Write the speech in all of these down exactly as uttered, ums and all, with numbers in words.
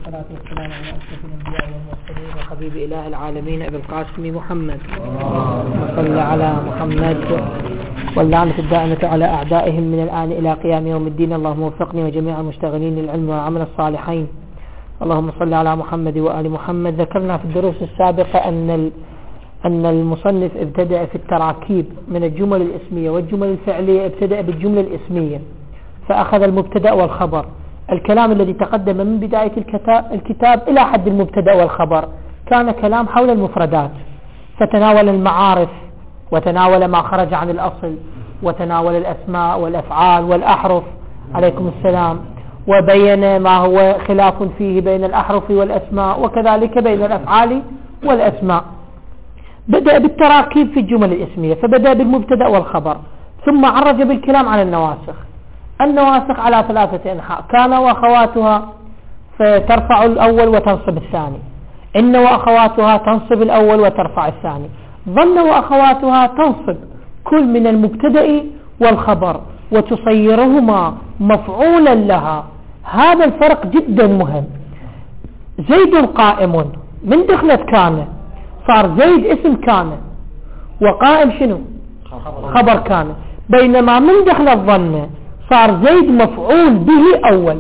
والصلاة والسلام على أشرف الأنبياء والمرسلين وحبيب إله العالمين أبي القاسم محمد وصلى على محمد واللعنة الدائمة على أعدائهم من الآن إلى قيام يوم الدين. اللهم وفقني وجميع المشتغلين للعلم والعمل الصالحين. اللهم صل على محمد وآل محمد. ذكرنا في الدروس السابقة أن أن المصنف ابتدأ في التراكيب من الجمل الاسمية والجمل الفعلية، ابتدأ بالجملة الاسمية فأخذ المبتدأ والخبر. الكلام الذي تقدم من بداية الكتاب إلى حد المبتدأ والخبر كان كلام حول المفردات، فتناول المعارف وتناول ما خرج عن الأصل وتناول الأسماء والأفعال والأحرف عليكم السلام، وبين ما هو خلاف فيه بين الأحرف والأسماء وكذلك بين الأفعال والأسماء. بدأ بالتراكيب في الجمل الاسمية، فبدأ بالمبتدأ والخبر، ثم عرج بالكلام عن النواسخ. النواسخ على ثلاثة أنحاء: كان وأخواتها فترفع الأول وتنصب الثاني، إن وأخواتها تنصب الأول وترفع الثاني، ظن وأخواتها تنصب كل من المبتدأ والخبر وتصيرهما مفعولا لها. هذا الفرق جدا مهم. زيد قائم من دخلت كان صار زيد اسم كان، وقائم شنو؟ خبر كان. بينما من دخلت ظن صار زيد مفعول به أول.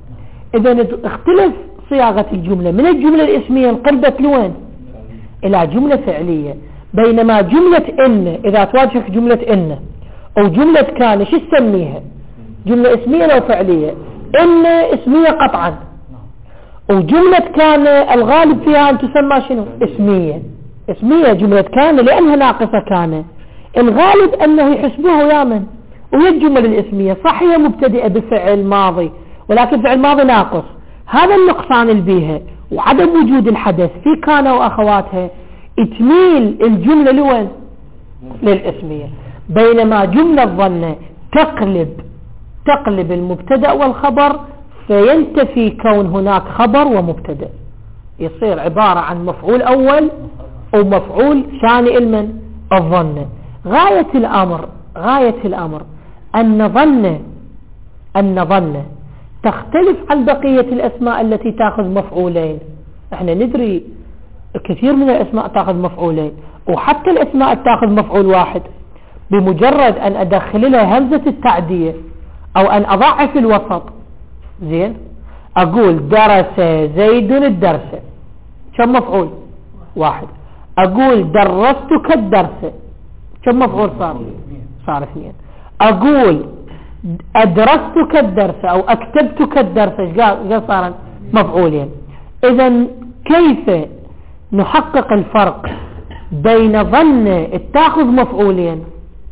إذا اختلف صياغة الجملة من الجملة الاسمية انقلبت لوين؟ إلى جملة فعلية. بينما جملة إن إذا تواجهك جملة إن أو جملة كان شو تسميها؟ جملة اسمية لو فعلية؟ إن اسمية قطعا، وجملة كان الغالب فيها أن تسمى شنو؟ اسمية. اسمية جملة كان لأنها ناقصة كان، الغالب أنه يحسبوها ويا من؟ وهي الجملة الاسمية صح هي مبتدئة بفعل ماضي، ولكن فعل ماضي ناقص. هذا النقصان البيها وعدم وجود الحدث في كان وأخواتها تميل الجملة لوين؟ للاسمية. بينما جملة ظن تقلب تقلب المبتدأ والخبر، فينتفي كون هناك خبر ومبتدأ، يصير عبارة عن مفعول أول ومفعول ثاني المن الظن. غاية الأمر غاية الأمر أن ظن أن ظن تختلف عن بقية الأسماء التي تأخذ مفعولين. احنا ندري كثير من الأسماء تأخذ مفعولين، وحتى الأسماء تأخذ مفعول واحد. بمجرد أن أدخل لها همزة التعدية أو أن أضعف الوسط، زين، أقول درس زيد الدرس، كم مفعول؟ واحد. أقول درستك الدرس، كم مفعول صار؟ صار اثنين. أقول أدرستك الدرس أو أكتبتك الدرس، قال صار مفعولين. إذن كيف نحقق الفرق بين ظن تاخذ مفعولين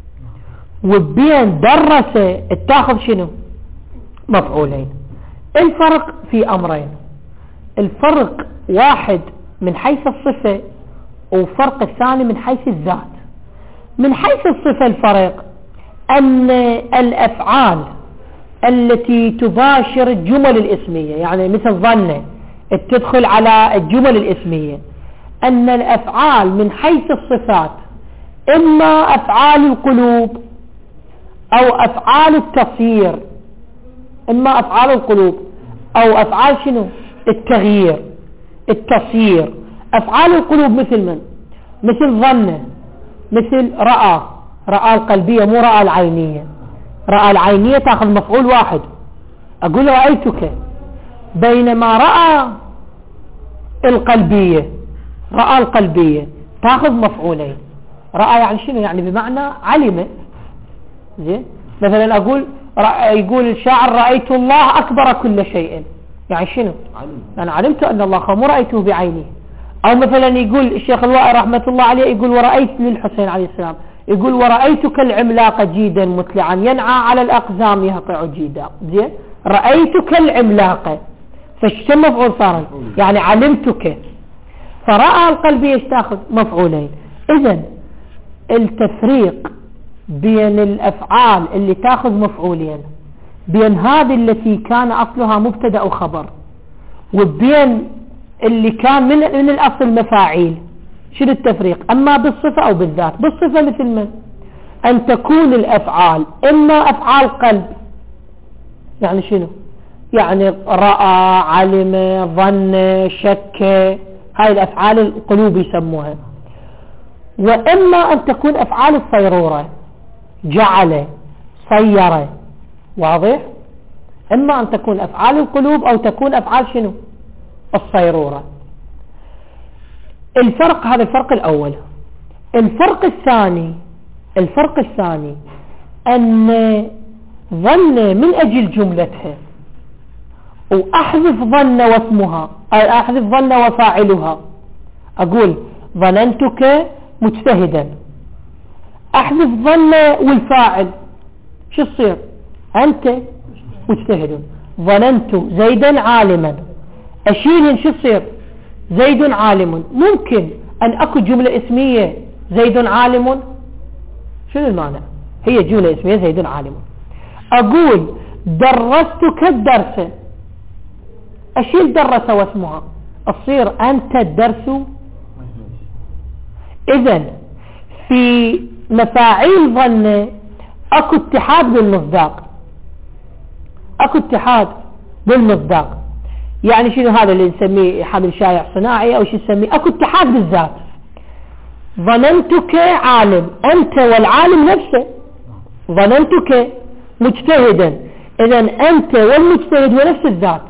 وبين درس تاخذ شنو؟ مفعولين. الفرق في أمرين: الفرق واحد من حيث الصفة، وفرق الثاني من حيث الذات. من حيث الصفة الفرق أن الأفعال التي تباشر الجمل الاسمية، يعني مثل ظن تدخل على الجمل الاسمية، أن الأفعال من حيث الصفات إما أفعال القلوب أو أفعال التصير، إما أفعال القلوب أو أفعال شنو؟ التغيير التصير. أفعال القلوب مثل من؟ مثل ظن، مثل رأى رأى القلبية مو رأى العينية. رأى العينية تأخذ مفعول واحد، أقول رأيتك. بينما رأى القلبية رأى القلبية تأخذ مفعولين. رأى يعني شنو؟ يعني بمعنى علم. زين، مثلا أقول يقول الشاعر رأيت الله أكبر كل شيء، يعني شنو؟ أنا علمت أن الله مو رأيته بعيني. أو مثلا يقول الشيخ الوائي رحمة الله عليه يقول ورأيت للحسين عليه السلام، يقول ورأيتك العملاق جيدا مطلعا ينعى على الأقزام يهطع جيدا. زين، رأيتك العملاق، فايش مفعول صار؟ يعني علمتك. فرأى القلبية تاخذ مفعولين. إذن التفريق بين الأفعال اللي تاخذ مفعولين، بين هذه التي كان أصلها مبتدأ وخبر، وبين اللي كان من, من الأصل مفاعيل، شنو التفريق؟ أما بالصفة أو بالذات. بالصفة مثل من؟ أن تكون الأفعال إما أفعال قلب، يعني شنو؟ يعني رأى، علم، ظن، شك، هاي الأفعال القلوب يسموها. وإما أن تكون أفعال الصيرورة، جعل، صير، واضح؟ إما أن تكون أفعال القلوب أو تكون أفعال شنو؟ الصيرورة. الفرق، هذا الفرق الأول. الفرق الثاني الفرق الثاني أن ظن من أجل جملتها، وأحذف ظن واسمها، أحذف ظن وفاعلها، أقول ظننتك مجتهدا، أحذف ظن والفاعل، شو الصير؟ أنت مجتهد. ظننت زيدا عالما، أشيلهن شو الصير؟ زيد عالم. ممكن أن أكو جملة اسمية زيد عالم، شنو المعنى؟ هي جملة اسمية زيد عالم. أقول درستك الدرس، أشيل درس واسمها، أصير أنت الدرس. إذن في مفاعيل ظن أكو اتحاد بالمصداق، أكو اتحاد بالمصداق. يعني شنو هذا اللي نسميه حبل شائع صناعي أو شو نسميه؟ أكو اتحاد بالذات. ظننتك عالم، أنت والعالم نفسه. ظننتك مجتهدا، إذن أنت والمجتهد ونفس الذات.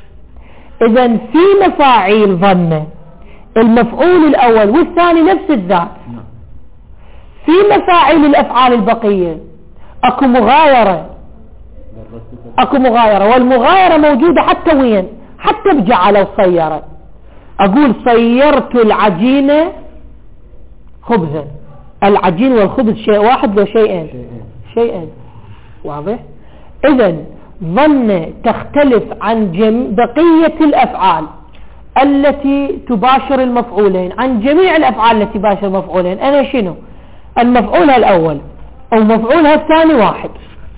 إذن في مفاعيل ظن المفعول الأول والثاني نفس الذات. في مفاعيل الأفعال البقية أكو مغايرة، أكو مغايرة، والمغايرة موجودة حتى وين؟ حتى بجعل وصيرة. أقول صيرت العجين خبزا، العجين والخبز شيء واحد لو شيئين؟ شيئين، واضح؟ إذن ظن تختلف عن جم... بقية الأفعال التي تباشر المفعولين، عن جميع الأفعال التي تباشر المفعولين. أنا شنو؟ المفعولها الأول أو مفعولها الثاني واحد،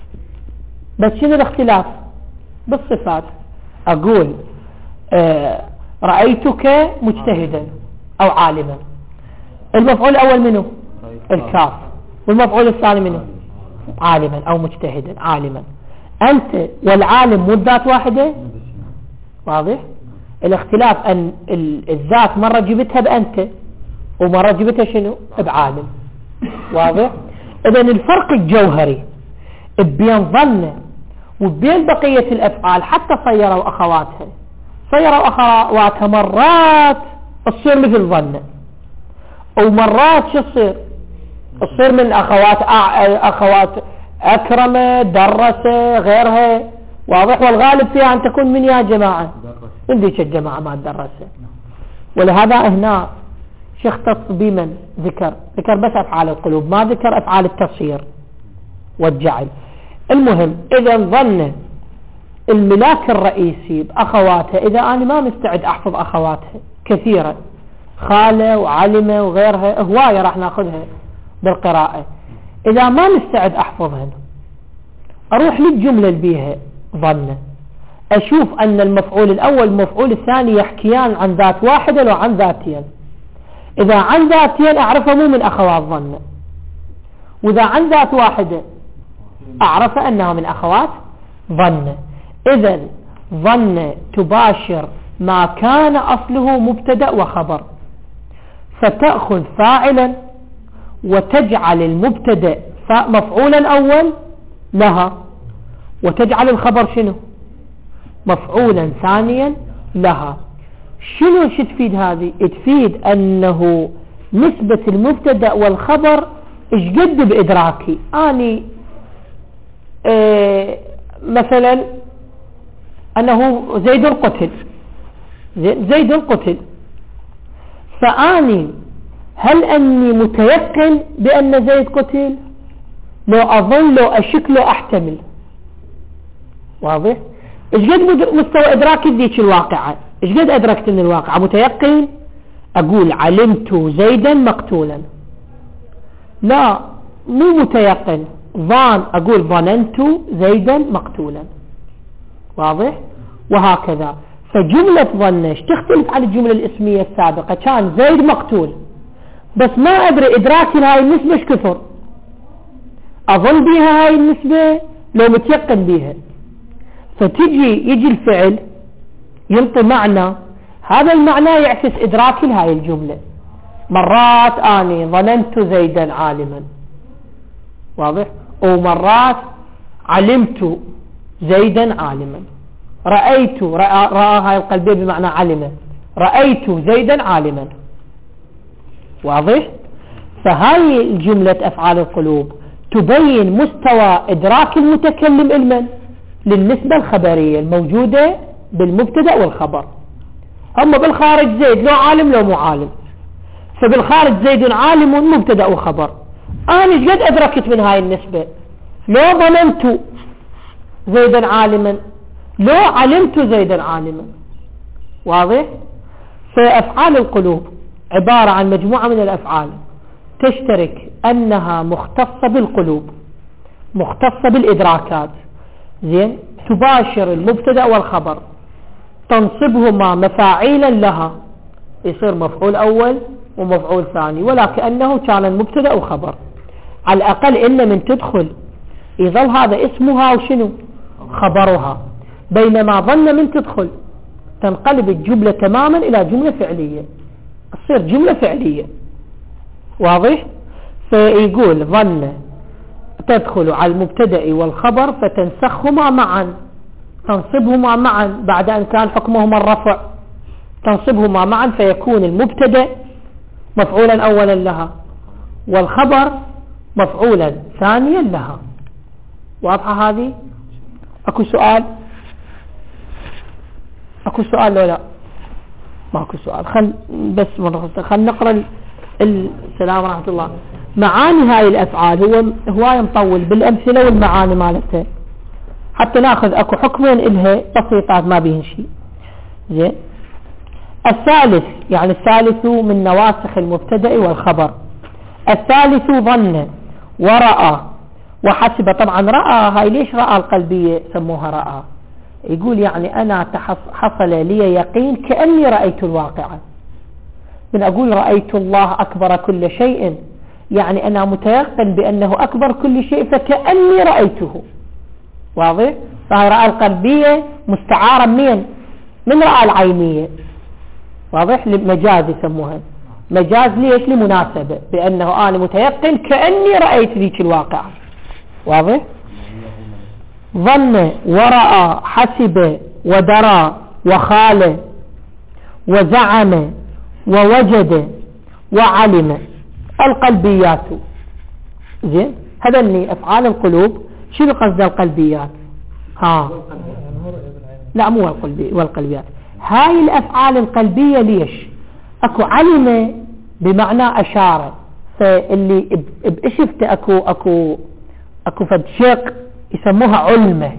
بس شنو الاختلاف؟ بالصفات. أقول آه رأيتك مجتهدا أو عالما، المفعول الأول منه؟ الكاف. والمفعول الثاني منه؟ عالما أو مجتهدا عالما. أنت والعالم والذات واحدة، واضح؟ الاختلاف أن الذات مرة جبتها بأنت ومرة جبتها شنو؟ بعالم، واضح؟ إذن الفرق الجوهري بين ظن وبين بقية الأفعال حتى صيروا وأخواتها، صيروا وأخواتها مرات تصير مثل ظن، ومرات شو تصير؟ تصير من أخوات أخوات أكرم، درس، غيرها، واضح؟ والغالب فيها أن تكون من يا جماعة من ذيك الجماعة ما درس. ولهذا هنا شيخ اختص بمن ذكر ذكر بس أفعال القلوب، ما ذكر أفعال التصير والجعل. المهم إذا ظن الملاك الرئيسي بأخواتها، إذا أنا ما مستعد أحفظ أخواتها كثيرة، خالة وعلمة وغيرها هواية راح ناخذها بالقراءة، إذا ما مستعد أحفظهن أروح للجملة اللي بيها ظن، أشوف أن المفعول الأول والمفعول الثاني يحكيان عن ذات واحدة لو عن ذاتين. إذا عن ذاتين أعرفه مو من أخوات ظن، وإذا عن ذات واحدة أعرف أنها من أخوات ظن. إذن ظن تباشر ما كان أصله مبتدأ وخبر، فتأخذ فاعلا وتجعل المبتدأ مفعولا أول لها، وتجعل الخبر شنو؟ مفعولا ثانيا لها. شنو شو تفيد هذه؟ تفيد أنه نسبة المبتدأ والخبر إيش قد بإدراكي أني إيه مثلا أنه زيد قتل، زيد قتل، فأني هل أني متيقن بأن زيد قتل؟ لو أظن، لو أشك، لو أحتمل، واضح؟ إيش قد مستوى إدراكي ذيك الواقعة؟ إيش قد أدركت من الواقعة؟ متيقن؟ أقول علمت زيدا مقتولا، لا مو متيقن، ظان، أقول ظننت زيدا مقتولا، واضح؟ وهكذا. فجملة ظنش تختلف عن الجملة الاسمية السابقة، كان زيد مقتول بس ما أدري إدراكي لهاي النسبة ايش كثر، أظن بيها هاي النسبة لو متيقن بيها. فتجي يجي الفعل ينطي معنى، هذا المعنى يعكس إدراكي لهاي الجملة. مرات أني ظننت زيدا عالما، واضح، ومرات علمت زيدا عالما، رأيت رأى, رأى هاي القلبية بمعنى علم، رأيت زيدا عالما، واضح. فهاي الجملة أفعال القلوب تبين مستوى إدراك المتكلم علما للنسبة الخبرية الموجودة بالمبتدأ والخبر. أما بالخارج زيد لو عالم لو مو عالم، فبالخارج زيد عالم مبتدأ وخبر. أنا قد أدركت من هاي النسبة، لو ظننت زيدا عالما لو علمت زيدا عالما، واضح. فأفعال القلوب عبارة عن مجموعة من الأفعال تشترك أنها مختصة بالقلوب، مختصة بالإدراكات، زين، تباشر المبتدأ والخبر، تنصبهما مفاعيلا لها، يصير مفعول أول ومفعول ثاني، ولا كأنه كان المبتدأ وخبر. على الأقل إن من تدخل يظل هذا اسمها وشنو خبرها، بينما ظن من تدخل تنقلب الجملة تماما إلى جملة فعلية، تصير جملة فعلية، واضح. فيقول ظن تدخل على المبتدأ والخبر فتنسخهما معا، تنصبهما معا بعد أن كان حكمهما الرفع، تنصبهما معا فيكون المبتدأ مفعولا أولا لها والخبر مفعولا ثانيا لها. واضحة هذه؟ أكو سؤال؟ أكو سؤال ولا لا؟ ما أكو سؤال. خل بس مرة خل نقرأ. السلام ورحمة الله. معاني هاي الأفعال هو هواية مطول بالأمثلة والمعاني مالتها حتى ناخذ أكو حكمين إلها بسيطات ما بيهن شيء. زين. الثالث يعني الثالث من نواسخ المبتدأ والخبر. الثالث ظن ورأى وحسب. طبعا رأى هاي ليش رأى القلبية سموها رأى؟ يقول يعني أنا حصل لي يقين كأني رأيت الواقع. من أقول رأيت الله أكبر كل شيء يعني أنا متيقن بأنه أكبر كل شيء فكأني رأيته، واضح. فهي رأى القلبية مستعارة من من رأى العينية، واضح، مجاز يسموها مجاز. ليش؟ لمناسبة بأنه أنا متيقن كأني رأيت ذيك الواقع، واضح. ظن ورأى حسب ودرى وخال وزعم ووجد وعلم القلبيات. زين. هذني أفعال القلوب. شنو قصد القلبيات؟ ها لا مو القلبي والقلبيات. هاي الأفعال القلبية ليش؟ أكو علم بمعنى أشار، فاللي بإشفت أكو أكو أكو فد شق يسموها علمة.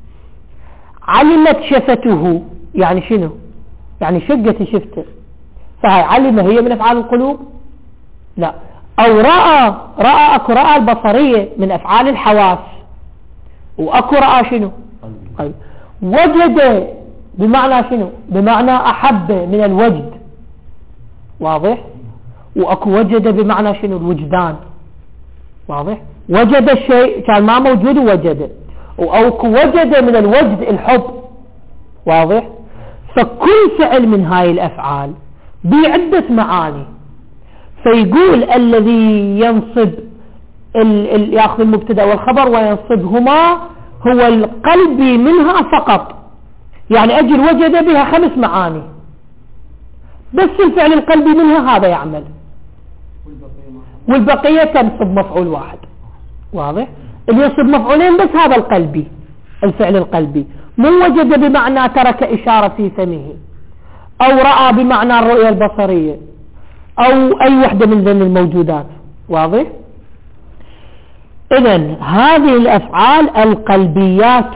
علمت شفته يعني شنو؟ يعني شقت شفته، فهي علمة هي من أفعال القلوب؟ لا. أو رأى، رأى أكو رأى البصرية من أفعال الحواس، وأكو رأى شنو؟ قلب. وجد بمعنى شنو؟ بمعنى أحب من الوجد، واضح. وأكو وجد بمعنى شنو؟ الوجدان، واضح. وجد الشيء كان ما موجود ووجد، وأكو وجد من الوجد الحب، واضح. فكل فعل من هاي الأفعال بعدة معاني. فيقول الذي ينصب ال ال يأخذ المبتدأ والخبر وينصبهما هو القلب منها فقط، يعني أجل وجد بها خمس معاني بس الفعل القلبي منها هذا يعمل، والبقية تنصب مفعول واحد، واضح. اللي ينصب مفعولين بس هذا القلبي، الفعل القلبي. مو وجد بمعنى ترك إشارة في فمه، أو رأى بمعنى الرؤية البصرية، أو أي وحدة من ذن الموجودات، واضح. إذن هذه الأفعال القلبيات.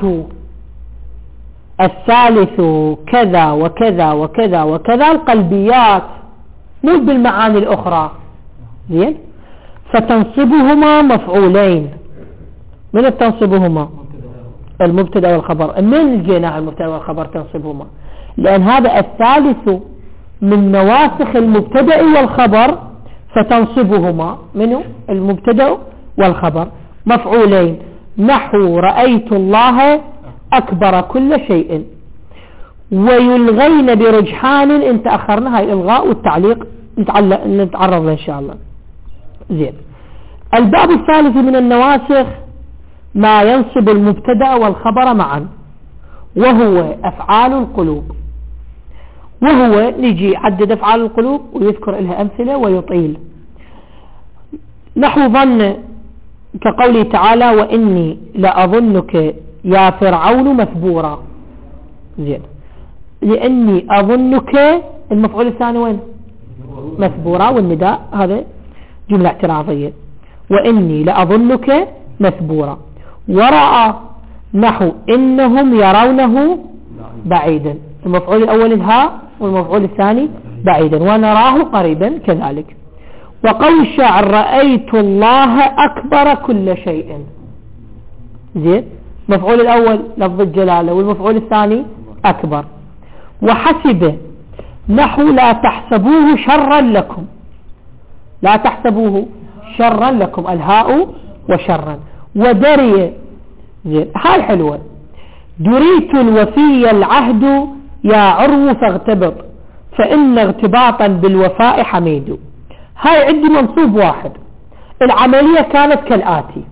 الثالث كذا وكذا وكذا وكذا القلبيات، مو بالمعاني الأخرى. زين. فتنصبهما مفعولين. من تنصبهما؟ المبتدأ والخبر. من الجناح المبتدأ والخبر تنصبهما؟ لأن هذا الثالث من نواسخ المبتدأ والخبر، فتنصبهما منه المبتدأ والخبر مفعولين. نحو رأيت الله أكبر كل شيء، ويلغين برجحان. انت أخرنا هاي الإلغاء والتعليق نتعرض له إن شاء الله. زين. الباب الثالث من النواسخ ما ينصب المبتدأ والخبر معا، وهو أفعال القلوب. وهو نجي عدد أفعال القلوب ويذكر لها أمثلة ويطيل. نحو ظن كقوله تعالى وإني لأظنك يا فرعون مثبورا. زين. لأني أظنك المفعول الثاني وين؟ مثبورا، والنداء هذا جملة اعتراضية. وإني لأظنك مثبورا. ورأى نحو إنهم يرونه بعيدا، المفعول الأول الهاء والمفعول الثاني بعيدا، ونراه قريبا كذلك. وقول الشاعر رأيت الله أكبر كل شيء. زين. المفعول الأول لفظ الجلالة والمفعول الثاني أكبر. وحسب نحو لا تحسبوه شرا لكم، لا تحسبوه شرا لكم الهاء وشرا. ودري. زين. هاي حلوة. دريت الوفي العهد يا عرو فاغتبط، فإن اغتباطا بالوفاء حميد. هاي عندي منصوب واحد. العملية كانت كالآتي: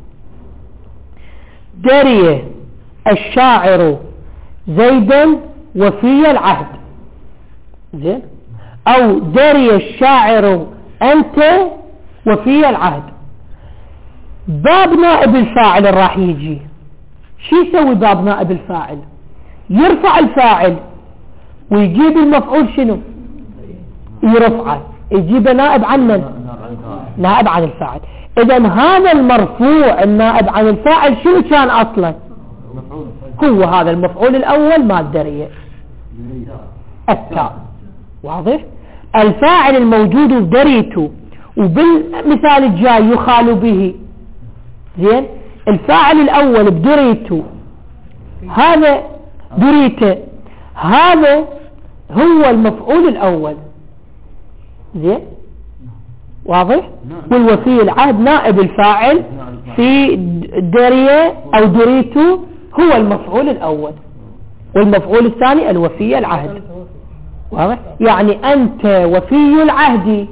دري الشاعر زيدا وفي العهد. زين. أو دري الشاعر أنت وفي العهد. باب نائب الفاعل راح يجي. شو يسوي باب نائب الفاعل؟ يرفع الفاعل ويجيب المفعول شنو؟ يرفعه، يجيب نائب عن من؟ نائب عن الفاعل. إذا هذا المرفوع النائب عن الفاعل شنو كان أصلا؟ هو هذا المفعول الأول ما الدرية التاء. واضح؟ الفاعل الموجود بدريته، وبالمثال الجاي يخال به. زين. الفاعل الأول بدريته هذا دريته، هذا هو المفعول الأول. زين. واضح؟ والوفي العهد نائب الفاعل في دريه أو دريته هو المفعول الأول، والمفعول الثاني الوفي العهد. واضح؟ يعني أنت وفي العهد،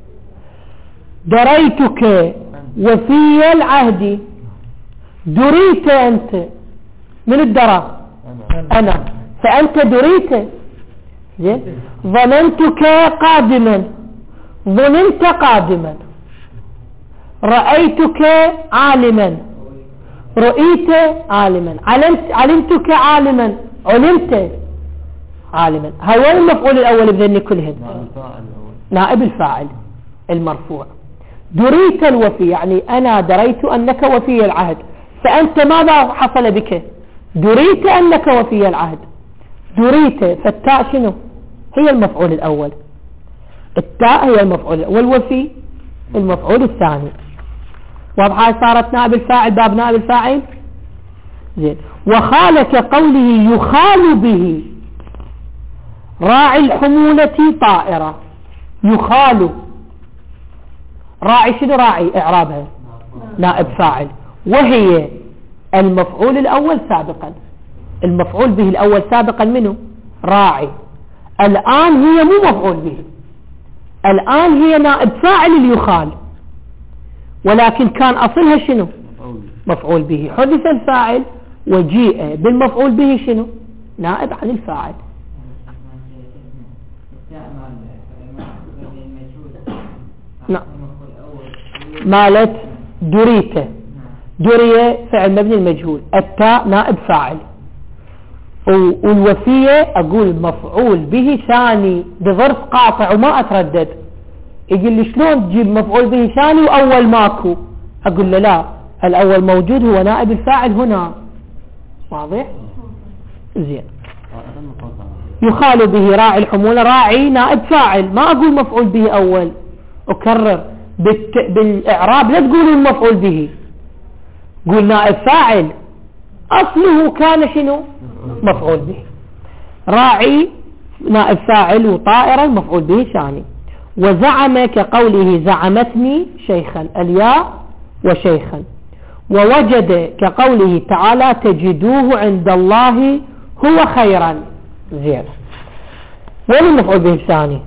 دريتك وفي العهد، دريت أنت من الدرى أنا، فأنت دريت. زين. ظننتك قادما، ظننت قادما. رأيتك عالما، رؤيت عالما. علمت علمتك عالما، علمت عالما. هو المفعول الأول بذني كلهن نائب الفاعل المرفوع. دريت الوفي يعني أنا دريت أنك وفي العهد، فأنت ماذا حصل بك؟ دريت أنك وفي العهد، دريت. فالتاء شنو؟ هي المفعول الأول، التاء هي المفعول، والوفي المفعول الثاني. واضحة؟ صارت نائب الفاعل باب نائب الفاعل. زين. وخال كقوله يخال به راعي الحمولة طائرة. يخال، راعي شنو؟ راعي إعرابها نائب فاعل، وهي المفعول الأول سابقا. المفعول به الأول سابقا منه راعي. الآن هي مو مفعول به، الآن هي نائب فاعل اليخال، ولكن كان أصلها شنو؟ مفعول به. حدث الفاعل وجيء بالمفعول به شنو؟ نائب عن الفاعل. نعم. مالت دريته، درية فعل مبني المجهول، التاء نائب فاعل، والوفية أقول مفعول به ثاني بظرف قاطع وما أتردد. يقول لي شلون تجيب مفعول به ثاني وأول ماكو؟ أقول له لا، الأول موجود هو نائب الفاعل هنا. واضح؟ زين. يخال به راعي الحمولة، راعي نائب فاعل، ما أقول مفعول به أول. أكرر بالت... بالإعراب لا تقول المفعول به، قول نائب فاعل، أصله كان شنو؟ مفعول به. راعي نائب فاعل، وطائرة مفعول به ثاني. وزعم كقوله زعمتني شيخا، الياء وشيخا. ووجد كقوله تعالى تجدوه عند الله هو خيرا. زين، وين المفعول به الثاني؟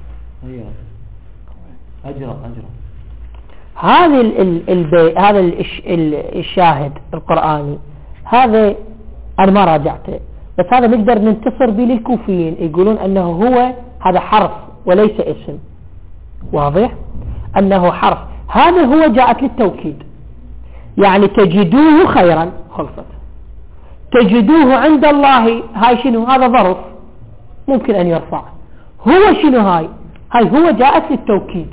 أجرى أجرى. هذه ال ال هذا الشاهد القرآني هذا أنا ما راجعته، بس هذا نقدر ننتصر به للكوفيين، يقولون أنه هو هذا حرف وليس اسم. واضح أنه حرف، هذا هو جاءت للتوكيد، يعني تجدوه خيرا خلصت. تجدوه عند الله هاي شنو؟ هذا ظرف ممكن أن يرفع. هو شنو هاي؟ هاي هو جاءت للتوكيد.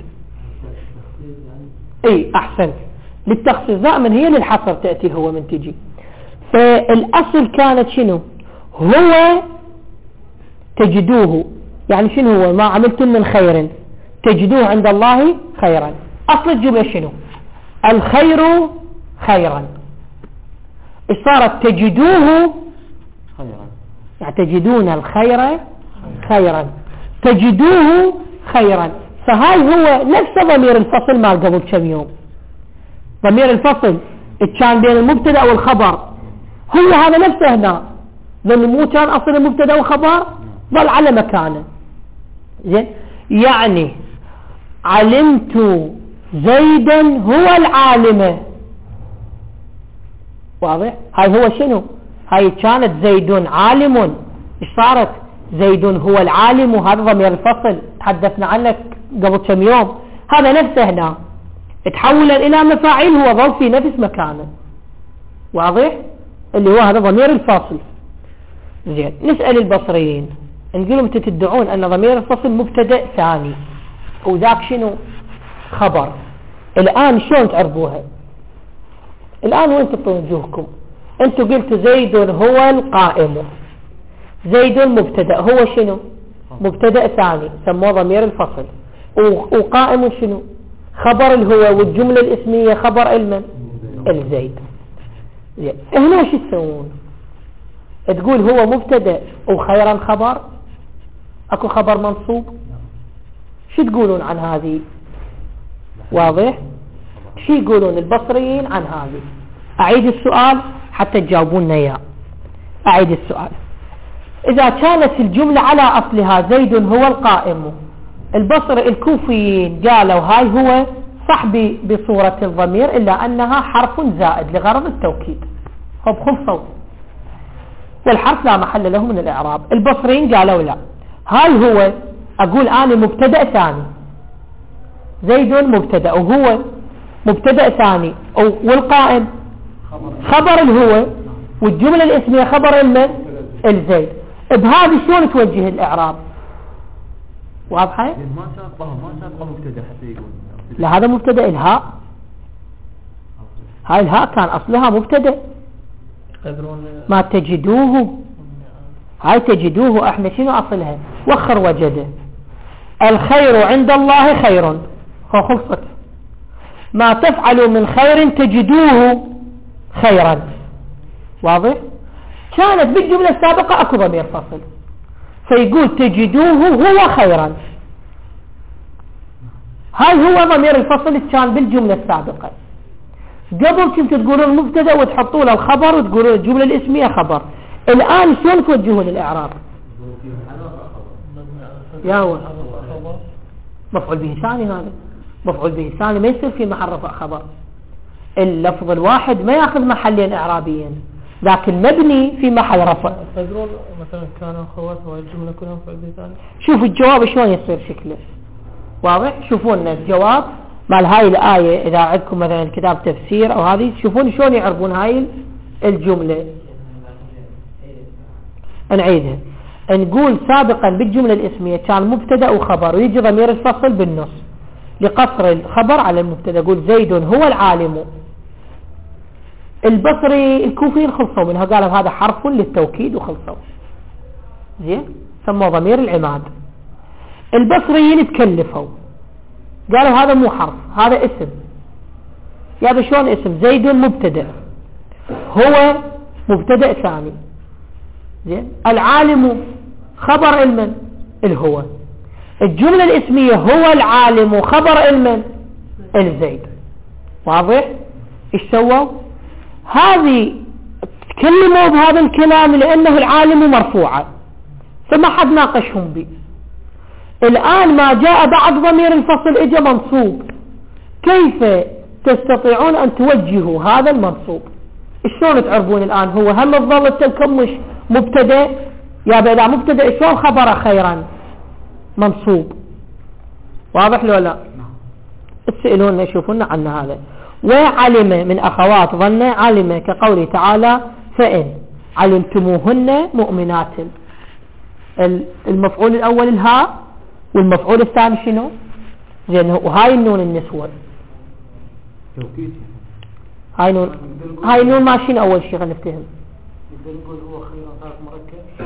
اي احسن، للتخصيص. دائما هي للحصر تأتي هو من تجي. فالأصل كانت شنو؟ هو تجدوه، يعني شنو هو؟ ما عملتم من خير تجدوه عند الله خيرا. أصل الجملة شنو؟ الخير خيرا. صارت تجدوه خيرا، يعني تجدون الخير خيرا، تجدوه خيرا. فهاي هو نفس ضمير الفصل ما قبل كم يوم. ضمير الفصل كان بين المبتدا والخبر، هو هذا نفسه هنا، لأنه مو كان أصل المبتدا والخبر ظل على مكانه. زين، يعني علمت زيدا هو العالم. واضح؟ هاي هو شنو؟ هاي كانت زيد عالم، ايش صارت؟ زيد هو العالم، وهذا ضمير الفصل تحدثنا عنه قبل كم يوم. هذا نفسه هنا تحولا إلى مفاعيل، هو ظل في نفس مكانه. واضح؟ اللي هو هذا ضمير الفاصل. زين، نسأل البصريين نقول لهم تدعون أن ضمير الفصل مبتدأ ثاني وذاك شنو؟ خبر. الآن شلون تعرفوها؟ الآن وين تطون وجوهكم؟ أنتوا قلتوا زيد هو القائم، زيد مبتدأ، هو شنو؟ مبتدأ ثاني سموه ضمير الفصل. وقائم شنو؟ خبر الهو، والجملة الاسمية خبر المن؟ الزيد. هنا شو تسوون؟ تقول هو مبتدأ وخيرا خبر؟ اكو خبر منصوب؟ شو تقولون عن هذه؟ واضح؟ شو يقولون البصريين عن هذه؟ اعيد السؤال حتى تجاوبوننا اياه. اعيد السؤال. اذا كانت الجملة على اصلها زيد هو القائم، البصر الكوفيين قالوا هاي هو صح بصورة الضمير إلا أنها حرف زائد لغرض التوكيد. هو خلصوا، والحرف لا محل له من الإعراب. البصريين قالوا لا، هاي هو أقول أنا مبتدأ ثاني، زيد مبتدأ وهو مبتدأ ثاني، والقائم خبر الهو، والجملة الاسمية خبر المن؟ الزيد. بهذا شلون توجه الإعراب؟ واضحة؟ ما سابقه ما سابقه مبتدأ حتى يقول لا، هذا مبتدأ الهاء. هاي الهاء كان أصلها مبتدأ. ما تجدوه، هاي تجدوه احنا شنو أصلها؟ وخر وجده. الخير عند الله خير، هو خلصت. ما تفعلوا من خير تجدوه خيرا. واضح؟ كانت بالجملة السابقة اكو ضمير فصل، فيقول تجدوه هو خيرا. هاي هو ضمير الفصل اللي كان بالجملة السابقة. قبل كنت تقولون المبتدا وتحطوا له الخبر وتقولون الجملة الاسمية خبر. الآن شلون توجهون الإعراب؟ يا هو مفعول به ثاني، هذا مفعول به ثاني ما يصير في محل رفع خبر. اللفظ الواحد ما ياخذ محلين إعرابيين، لكن مبني في محل رفع. تقولون مثلا كان أخوات والجملة كلها مفعول به ثاني. شوفوا الجواب شلون يصير شكله. واضح؟ شوفون الجواب مال هاي الآية. إذا عندكم مثلا كتاب تفسير أو هذه، شوفون شلون يعرفون هاي الجملة. نعيدها. نقول سابقا بالجملة الاسمية كان مبتدأ وخبر، ويجي ضمير الفصل بالنص لقصر الخبر على المبتدأ. قول زيد هو العالم. البصري الكوفيين خلصوا منها، قالوا هذا حرف للتوكيد وخلصوا. زين، سموه ضمير العماد. البصريين تكلفوا، قالوا هذا مو حرف، هذا اسم. يا شلون اسم؟ زيد مبتدأ، هو مبتدأ ثاني. زين، العالم خبر المن؟ الهو. الجملة الاسمية هو العالم خبر المن؟ الزيد. واضح؟ ايش سووا؟ هذه تكلموا بهذا الكلام لأنه العالم مرفوعة فما حد ناقشهم به. الآن ما جاء بعد ضمير الفصل اجى منصوب، كيف تستطيعون أن توجهوا هذا المنصوب؟ شلون تعرفون الآن هو هم تظل التلكمش مبتدأ يا بلا مبتدأ شلون خبره خيرا منصوب؟ واضح لو لا؟ تسألون يشوفون عن هذا. وعلم من أخوات ظن علم كقوله تعالى فإن علمتموهن مؤمنات. المفعول الأول الهاء والمفعول الثاني شنو؟ زين وهاي النون النسوة، هاي نون هاي نون ماشيين أول شيء خلينا نفتهم. نقول هو خير غير مركب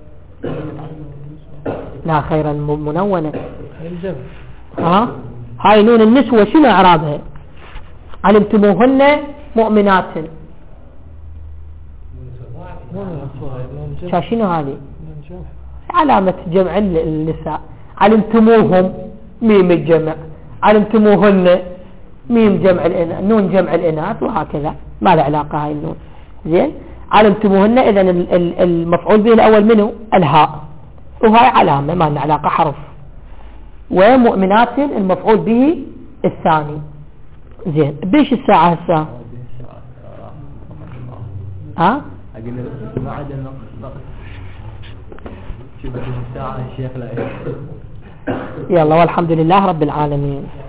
لا خيرا منونة. ها هاي نون النسوة شنو إعرابها؟ علمتموهن مؤمنات. شاشينو هذه علامة جمع النساء. علمتموهم ميم الجمع، علمتموهن ميم جمع الإناث، نون جمع الإناث، وهكذا ما له علاقة هاي النون. زين علمتموهن إذن المفعول به الأول منه الهاء وهاي علامة ما له علاقة حرف، ومؤمنات المفعول به الثاني. زين بيش الساعة هسه؟ ها؟ ما عدا النقص شوف الساعة الشيخ لا يلا والحمد لله رب العالمين.